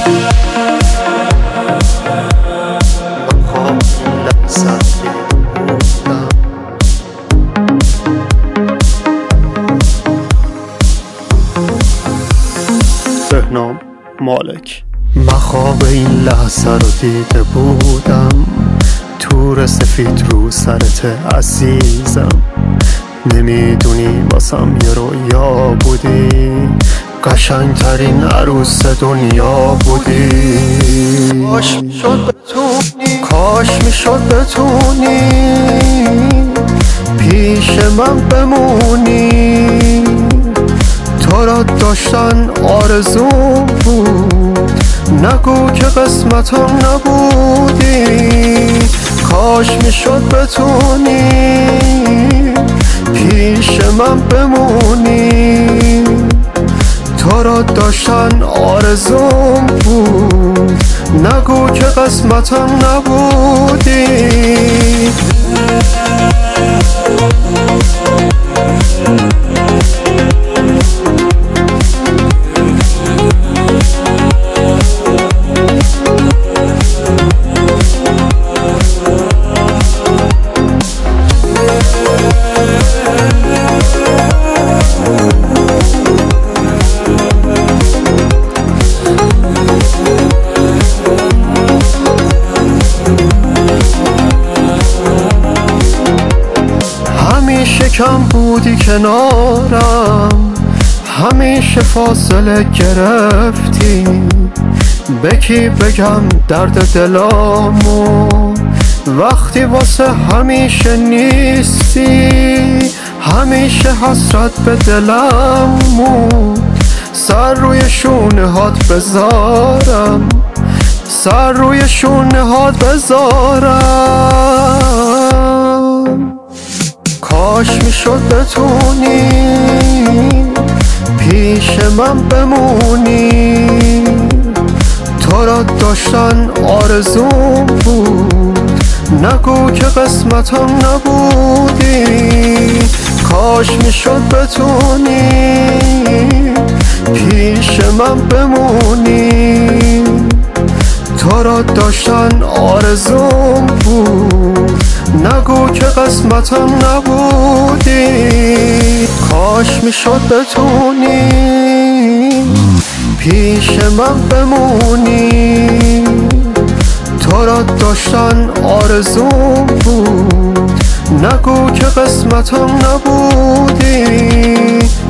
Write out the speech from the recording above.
بهنام مالک. مخواب این لحظه رو دیده بودم، تور سفید رو سرت عزیزم. نمیدونی واسم یه رویا بودی، قشنگترین عروس دنیا بودی. کاش میشد بتونی، کاش میشد بتونی پیش من بمونی. تو را داشتن آرزوم بود، نگو که قسمتم نبودی. کاش میشد بتونی پیش من بمونی. تو را داشتن آرزوم بود، نگو که قسمتم نبودی. همیشه کم بودی کنارم، همیشه فاصله گرفتی. به کی بگم درد دلامو وقتی واسه همیشه نیستی. همیشه حسرت به دلم بود، سر روی شونه هات بذارم، سر روی شونه هات بذارم. کاش میشد بتونی پیش من بمونی. تو را داشتن آرزوم بود، نگو که قسمتم نبودی. کاش میشد بتونی پیش من بمونی. تو را داشتن آرزوم بود، نگو که قسمتم نبودی. کاش میشد بتونی پیش من بمونی. تو را داشتن آرزوم بود، نگو که قسمتم نبودی.